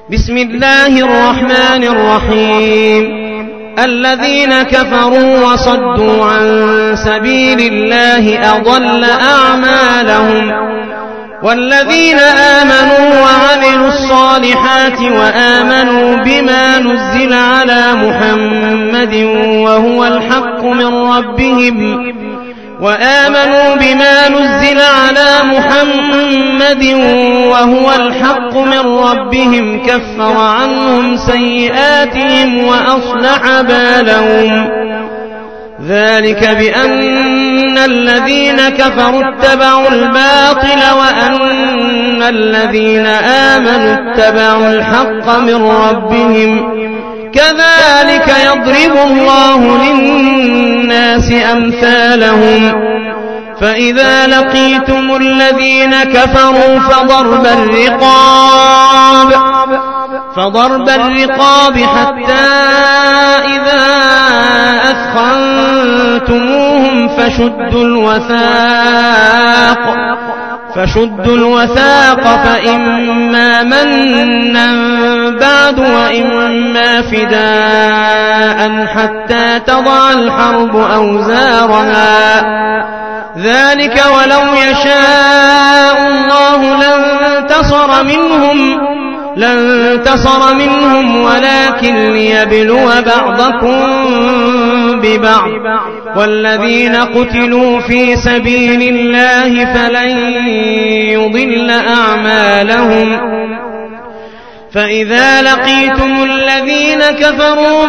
بسم الله الرحمن الرحيم. الذين كفروا وصدوا عن سبيل الله أضل أعمالهم، والذين آمنوا وعملوا الصالحات وآمنوا بما نزل على محمد وهو الحق من ربهم كفر عنهم سيئاتهم وأصلح بالهم. ذلك بأن الذين كفروا اتبعوا الباطل وأن الذين آمنوا اتبعوا الحق من ربهم. كذلك يضرب الله للناس أمثالهم. فإذا لقيتم الذين كفروا فضرب الرقاب حتى إذا أثخنتموهم فشدوا الوثاق فإما منا بعد وإما فداء حتى تضع الحرب أوزارها. ذلك ولو يشاء الله لانتصر منهم ولكن ليبلو بعضكم ببعض. والذين قتلوا في سبيل الله فلن يضل أعمالهم. فإذا لقيتم الذين كفروا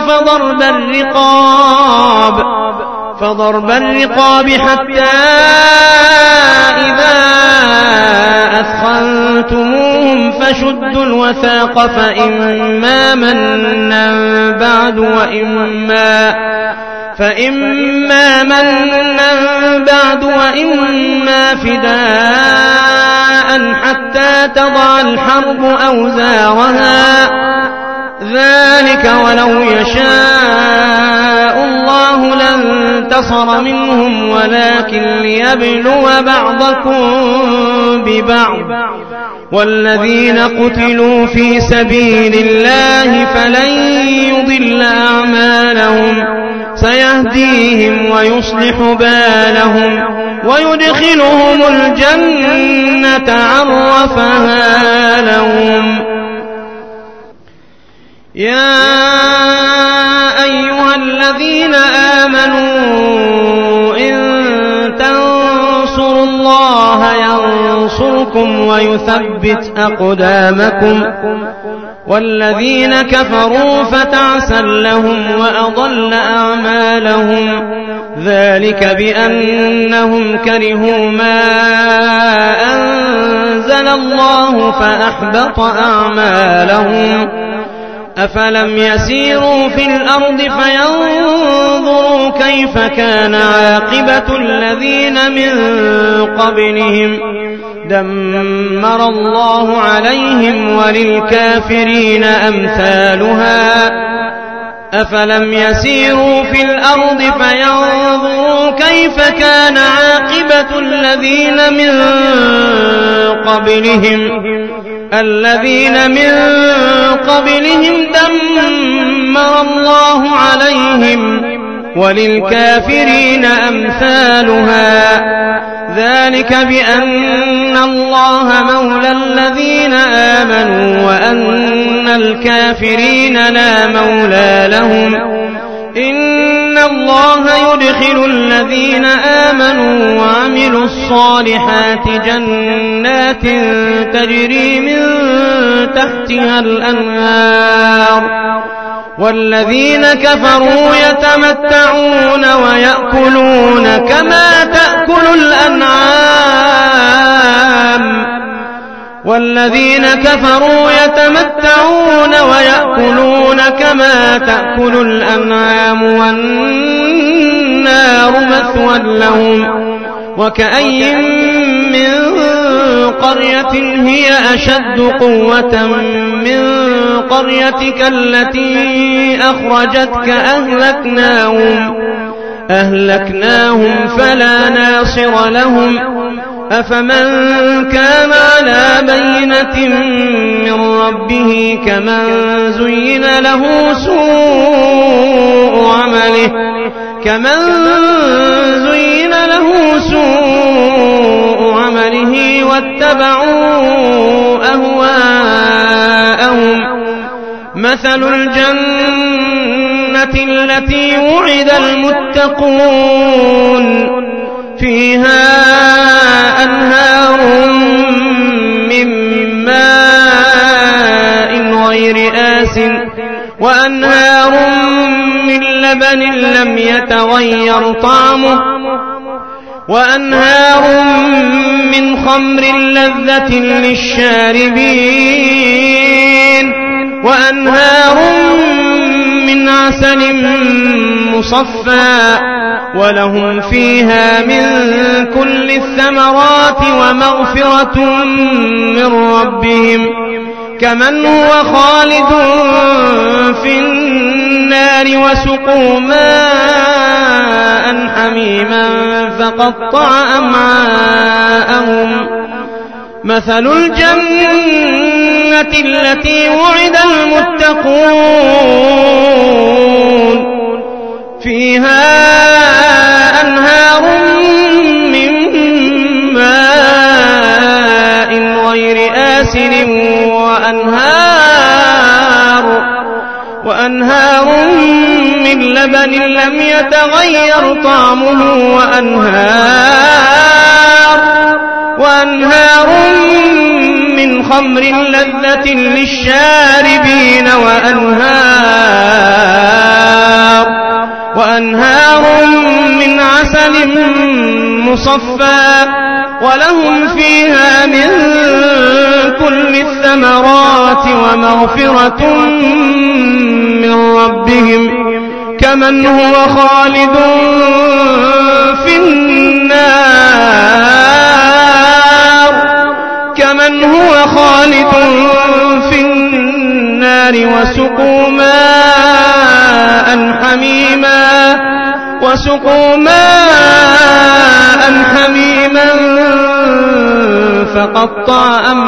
فضرب الرقاب حتى إذا أثخنتموهم فشدوا الوثاق فإما منا بعد وإما فداء حتى تضع الحرب أوزارها. ذلك ولو يشاء الله لانتصر منهم ولكن ليبلو بعضكم ببعض. والذين قتلوا في سبيل الله فلن يضل أعمالهم. سيهديهم ويصلح بالهم ويدخلهم الجنة عرفها لهم. يا أيها الذين آمنوا إن تنصروا الله ينصركم ويثبت أقدامكم. والذين كفروا فتعسا لهم وأضل أعمالهم. ذلك بأنهم كرهوا ما أنزل الله فأحبط أعمالهم. أفلم يسيروا في الأرض فينظروا كيف كان عاقبة الذين من قبلهم دمر الله عليهم وللكافرين أمثالها. أفلم يسيروا في الأرض فينظروا كيف كان عاقبة الذين من قبلهم دمر الله عليهم وللكافرين أمثالها. ذلك بأن الله مولى الذين آمنوا وأن الكافرين لا مولى لهم. إن الله يدخل الذين آمنوا وعملوا الصالحات جنات تجري من تحتها الأنهار. والذين كفروا يتمتعون ويأكلون كما تأكل الأنعام والنار مثوى لهم. وكأي من قرية هي أشد قوة من قريتك التي أخرجتك أهلكناهم فلا ناصر لهم. أفمن كان على بينة من ربه كمن زين له سوء عمله واتبعوا أهواءهم مثل الجنة التي وعد المتقون فيها أنهار من ماء غير آسٍ وأنهار من لبن لم يتغير طعمه وأنهار من خمر لذة للشاربين وأنهار من عسل مصفى ولهم فيها من كل الثمرات ومغفرة من ربهم كمن هو خالد في النار وسقوا ماء حميما فقطع أمعاءهم مثل الجنة التي وعد المتقون فيها أنهار من ماء غير آسن وأنهار من لبن لم يتغير طعمه وأنهار من خمر لذة للشاربين وأنهار من عسل مصفى ولهم فيها من كل الثمرات ومغفرة من ربهم كمن هو خالد في النار وسقوا ماء حميما فقطع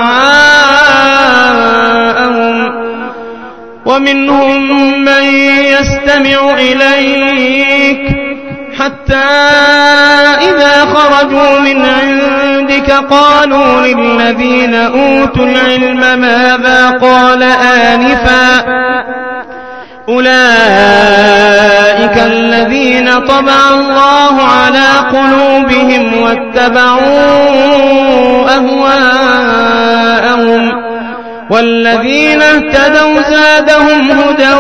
أمعاءهم ومنهم من يستمع إليك حتى إذا خرجوا من عندك قالوا للذين أوتوا العلم ماذا قال آنفا أولئك الذين طبع الله على قلوبهم واتبعوا أهواءهم والذين اهتدوا زادهم هدى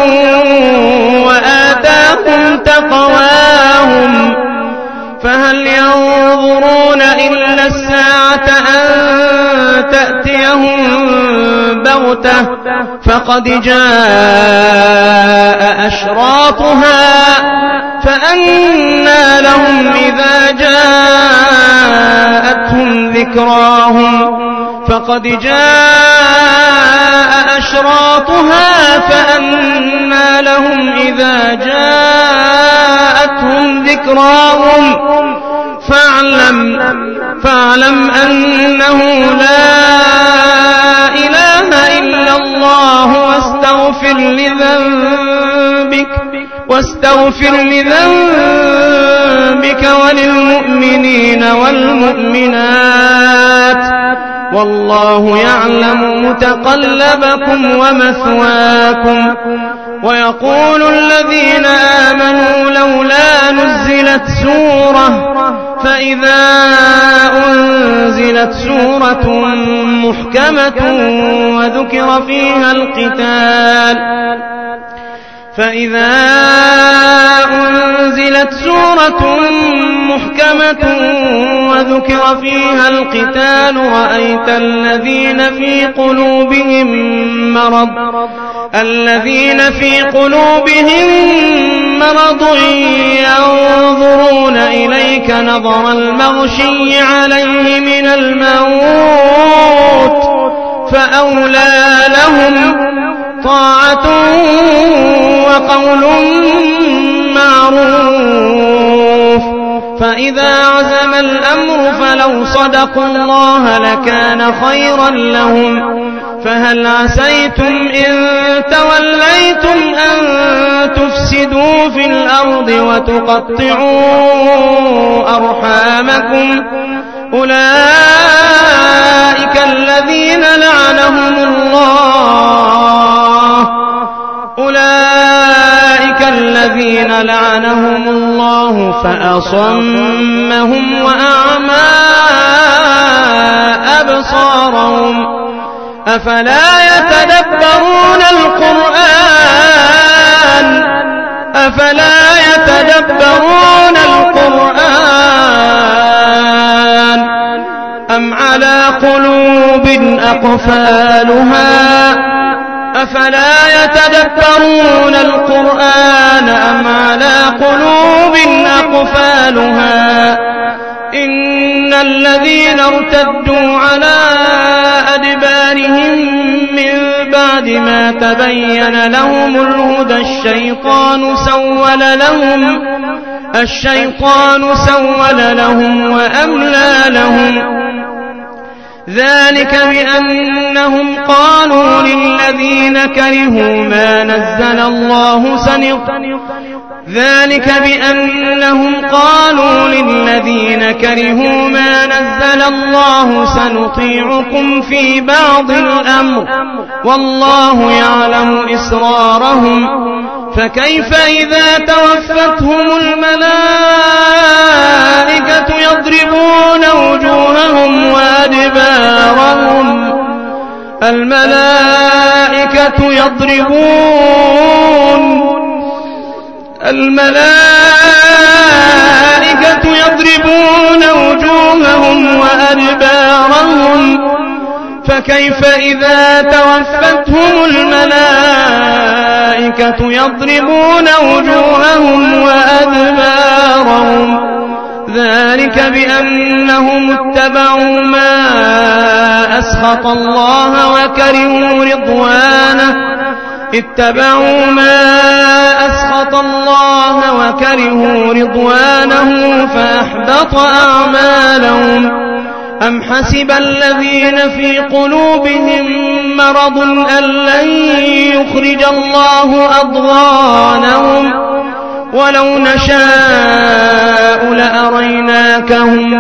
وآتاهم تقواهم فهل ينظرون إلا الساعة أن تأتيهم بغتة فقد جاء أشراطها فأنى لهم إذا جاءتهم ذكراهم فقد جاء أشراطها فأنى لهم إذا جاءتهم ذكراهم فاعلم أنه لا إله إلا الله واستغفر لذنبك وللمؤمنين والمؤمنات والله يعلم متقلبكم ومثواكم ويقول الذين آمنوا لولا نزلت سورة فإذا أنزلت سورة محكمة وذكر فيها القتال رأيت الذين في قلوبهم مرض ينظرون إليك نظر المغشي عليه من الموت فأولى لهم طاعة وقول معروف فإذا عزم الأمر فلو صدقوا الله لكان خيرا لهم فهل عسيتم إن توليتم أن تفسدوا في الأرض وتقطعوا أرحامكم أولئك الذين لعنهم الله فأصمهم وأعمى أبصارهم أفلا يتدبرون القرآن أم على قلوب أقفالها أفلا يتدبرون القرآن أم على قلوب أقفالها إن الذين ارتدوا على أدبارهم من بعد ما تبين لهم الهدى الشيطان سول لهم وأملى لهم ذلك بأنهم قالوا للذين كرهوا ما نزل الله سنطيعكم في بعض الأمر والله يعلم إسرارهم فكيف إذا توفتهم الملائكة يضربون وجوههم وأدبارهم الملائكة يضربون وجوههم وأدبارهم فكيف إذا توفتهم الملائكة يضربون وجوههم وأدبارهم ذلك بأنهم اتبعوا ما أسخط الله وكرهوا رضوانه فأحبط أعمالهم أم حسب الذين في قلوبهم مرض أن لن يخرج الله أضغانهم ولو نشاء لأريناكهم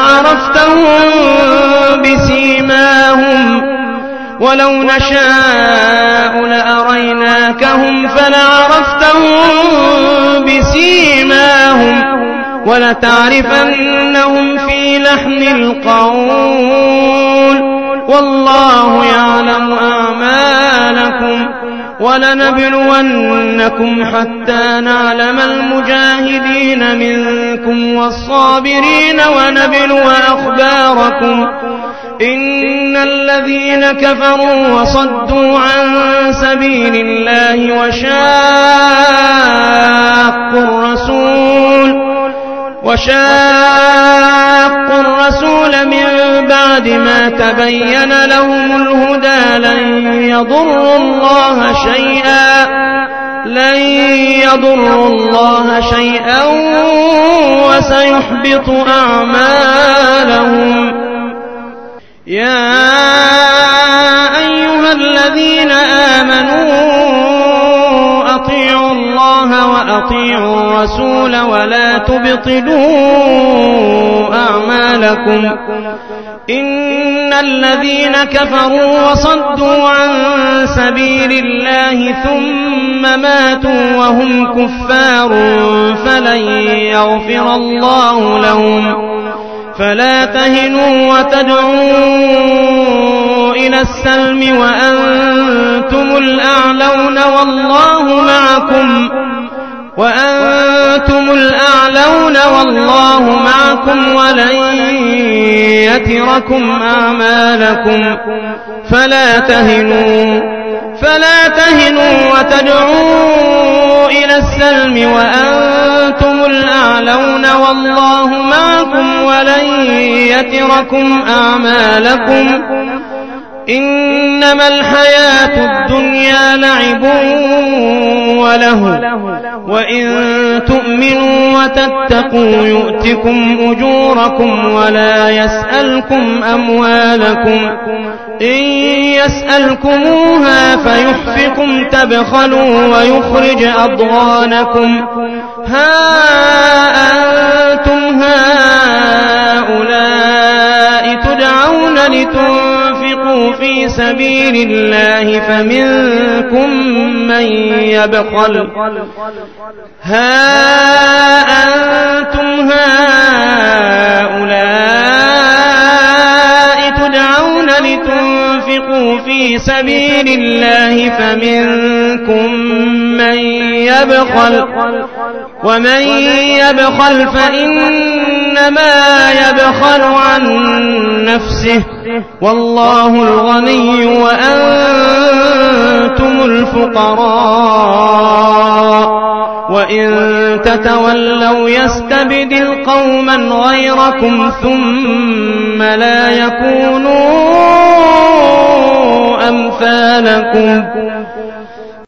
فلعرفتهم بسيماهم ولتعرفنهم في لحن القول والله يعلم أعمالكم ولنبلونكم حتى نعلم المجاهدين منكم والصابرين ونبلو أخباركم إن الذين كفروا وصدوا عن سبيل الله وشاقوا الرسول من بعد ما تبين لهم الهدى لن يضروا الله شيئا وسيحبط أعمالهم يا أيها الذين آمنوا أطيعوا الله وأطيعوا الرسول ولا تبطلوا أعمالكم إن الذين كفروا وصدوا عن سبيل الله ثم ماتوا وهم كفار فلن يغفر الله لهم فلا تهنوا وتدعوا إلى السلم وأنتم الأعلون والله معكم ولن يتركم أعمالكم فلا تهنوا وتدعوا إلى السلم وأنتم الأعلون والله معكم ولن يتركم أعمالكم إنما الحياة الدنيا لعب وله وإن تؤمنوا وتتقوا يؤتكم أجوركم ولا يسألكم أموالكم إن يسألكموها فيحفكم تبخلوا ويخرج أضغانكم ها أنتم هؤلاء تدعون لتنفقوا في سبيل الله فمنكم من يبخل في سبيل الله فمنكم من يبخل ومن يبخل فإنما يبخل عن نفسه والله الغني وأنتم الفقراء وإن تتولوا يستبدل قوما غيركم ثم لا يكونوا أمثالكم